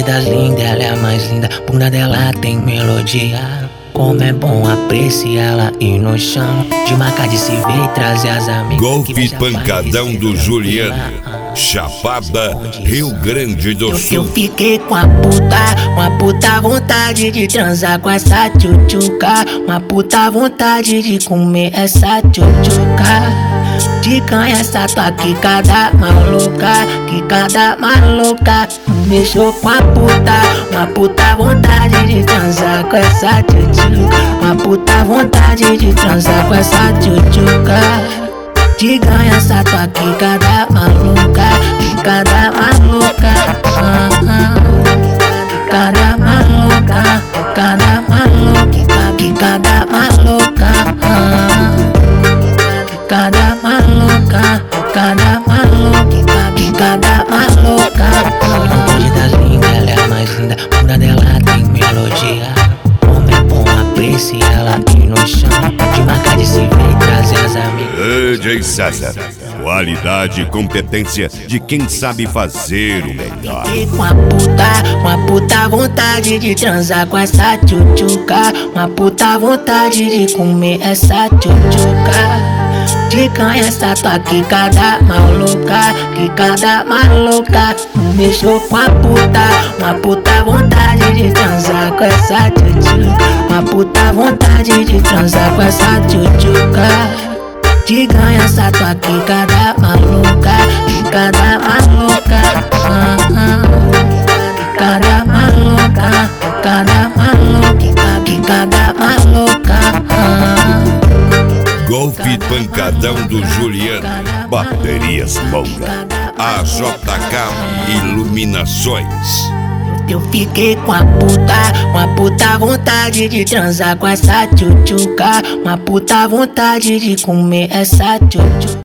das lindas, ela é a mais linda. Bunda dela tem melodia. Como é bom apreciar ela e no chão. De marcar de se ver e trazer as amigas. Golpe pancadão do Juliano. Chapada, Rio Grande do Sul. Eu fiquei com a puta vontade de transar com essa tchutchuca. Uma puta vontade de comer essa tchutchuca. De canha essa tua quicada maluca, quicada maluca. Me deixou com a uma puta vontade de transar com essa tchutchuca. Uma puta vontade de transar com essa tchutchuca. De ganha essa tua quicada maluca, quicada maluca. Quicada maluca, quicada maluca, quicada maluca. Quicada maluca, quicada maluca, quicada maluca. Hoje das lindas, ela é a mais linda. Bunda dela tem melodia. Como é bom apreciar ela e no chão. De marcar de se ver e trazer as amigas. DJ César, qualidade e competência de quem sabe fazer o melhor. E com uma puta vontade de transar com essa tchutchuca. Uma puta vontade de comer essa tchutchuca. De canha essa tua quicada maluca, quicada maluca. Me deixou com a uma puta vontade de transar com essa tchutchuca. Uma puta vontade de transar com essa tchutchuca. De ganha essa tua quicada maluca, quicada maluca. Quicada maluca, quicada maluca, quicada maluca. Golpe pancadão do Juliano. Baterias Monga. AJK Iluminações. Eu fiquei com a puta vontade de transar com essa tchutchuca. Uma puta vontade de comer essa tchutchuca.